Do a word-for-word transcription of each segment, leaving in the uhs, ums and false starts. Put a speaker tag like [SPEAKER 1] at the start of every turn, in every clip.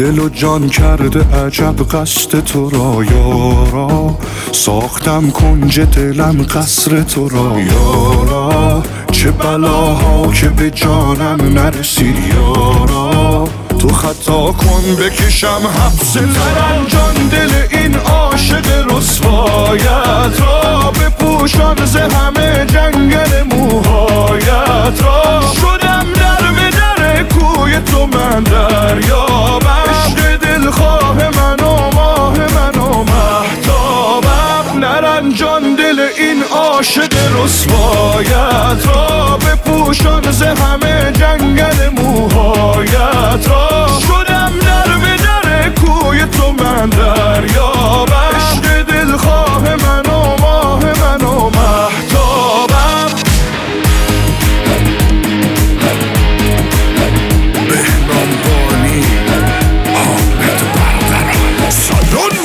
[SPEAKER 1] دل و جان کرده عجب قصد تو را یارا، ساختم کنج دلم قصر تو را یارا، چه بلاها که به جانم نرسید یارا، تو خطا کن بکشم حبس ترم جان دل این عاشق رسوایت را، بپوشان ز همه جنگل موهایت را، شدم در به در کوی تو من دریابم، عشق دلخواه من و ماه من و مهتابم، نرنجان دل این عاشق رسوایت را، بپوشان ز همه جنگل موهایت را، شدم در به در کوی تو من دریابم، عشق دلخواه من و ماه من و مهتابم. بهنام بانی حامد برقرار سالون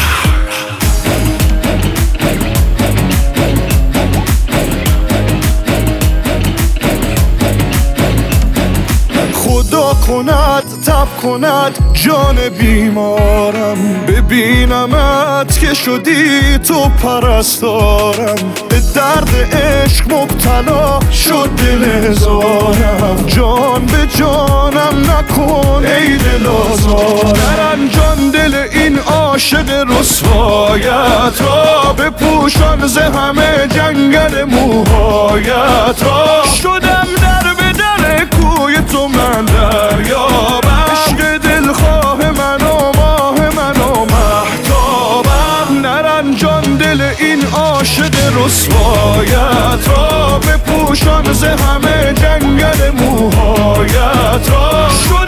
[SPEAKER 1] خدا کند تب کند جان بیمارم، ببینمت که شدی تو پرستارم، به درد عشق مبتلا شد دل هزارم، جان به جانم نکن ای دل آزارم، نرنجان دل این عاشق رسوایت را، بپوشان ز همه جنگل موهایت را، شدم در به در کوی تو من دریابم، عشق دلخواه من و ماه من و مهتابم، نرنجان دل این عاشق رسوایت را، بپوشان ز همه جنگل موهایت را،